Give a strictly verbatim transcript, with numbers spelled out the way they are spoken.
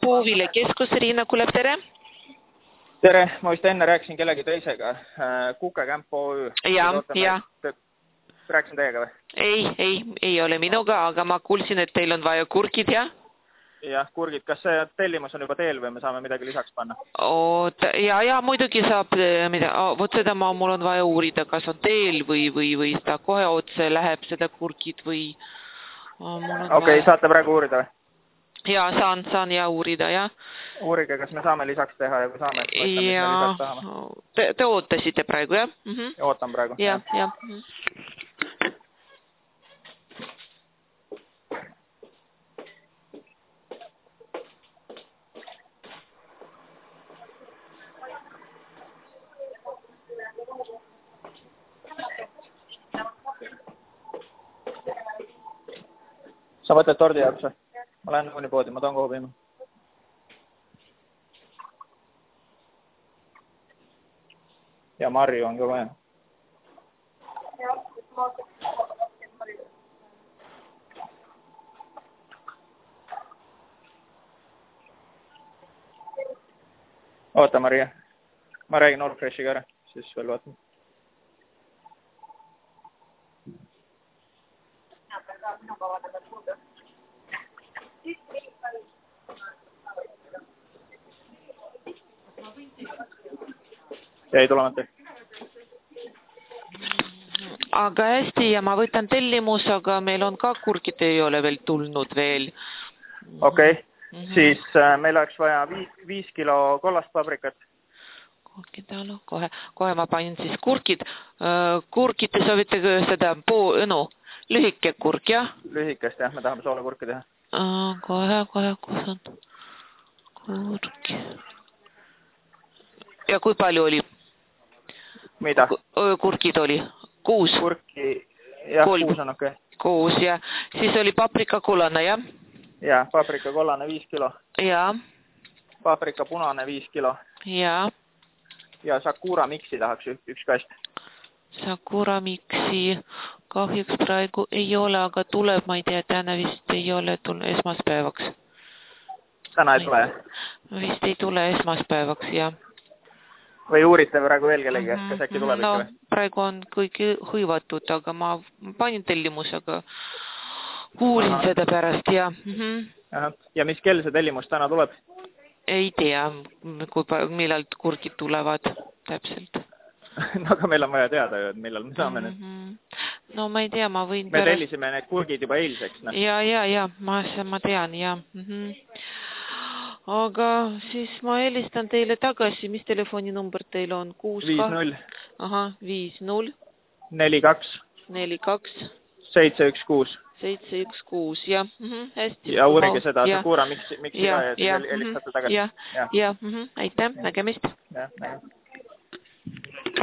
Puuvile keskus, Riina Kulev, tere! Tere, ma vist enne rääkisin kellegi teisega. Kukekämp O Ü. Ja, ja. Rääkisin teiega või? Ei, ei, ei ole minuga, aga ma kuulsin, et teil on vaja kurgid, ja? Jah, kurgid. Kas see tellimus on juba teel või me saame midagi lisaks panna? Oot, ja, ja muidugi saab, mida, vot seda ma, mul on vaja uurida, kas on teel või, või, või seda kohe otse läheb seda kurgid või... Okei, okay, saate praegu uurida või? Ja, saan, saan ja uurida, jah. Uurige, kas me saame lisaks teha ja kui saame, et ma ütlen, mis me lisaks tahame. Te, te ootasite praegu, jah? Mm -hmm. Ja ootan praegu. Ja, ja. Mm -hmm. Sa võtad tordi jaoks või? Ma lähen kuni poodi, ma toon kohu piima. Ja marju on ka vaja. Oota, Maria. Ma räägin Allfreshiga ära, siis veel vaatan. Jäi tulemata. Aga hästi, ja ma võtan tellimus, aga meil on ka kurgid ei ole veel tulnud veel. Okei, okay. mm -hmm. Siis äh, meil oleks vaja viis, viis kilo kollast paprikat. Kurgid, alo, kohe, kohe ma panin siis kurgid. Uh, kurgid te soovite seda puu, no, lühike kurg, jah? Lühikest, jah, me tahame soolakurki teha. Uh, kohe, kohe, kus on kurg. Ja kui palju oli? Mida? Kurgid oli? Kuus? Kurki, jah, Kolm. Kuus on okei. Okay. Kuus, ja siis oli paprika kollane, jah? Ja, paprika kollane viis kilo. Ja. Paprika punane viis kilo. Ja. Ja sakura miksi tahaks üks kast. Sakura miksi kahjuks praegu ei ole, aga tuleb, ma ei tea, täna vist ei ole tulnud esmaspäevaks. Täna ei tule? Vist ei tule esmaspäevaks, jah. Või uurite praegu veel kellegi, mm -hmm. kas äkki tuleb no, ikka või? Praegu on kõik hõivatud, aga ma panin tellimusega. Uurin Aha. seda pärast, ja. Mm -hmm. Aha. Ja mis kell see tellimus täna tuleb? Ei tea, kui, millal kurgid tulevad täpselt. No aga meil on vaja teada ju, et millal me saame mm -hmm. need. No ma ei tea, ma võin... Me pärast... tellisime need kurgid juba eilseks. No. Ja, ja, ja, ma, ma tean, ja. Mm -hmm. Aga siis ma helistan teile tagasi, mis telefoninumber teil on? viis null. Aha, viis null. neli kaks. neli kaks. seitse üks kuus. seitse üks kuus, jah. Mm -hmm. Hästi. Ja uurige seda, Sakura, miks, miks ja, ja, ja, ja helistate tagasi. Ja, ja, ja. Mm -hmm. Aitäh, nägemist. Ja, nägemist.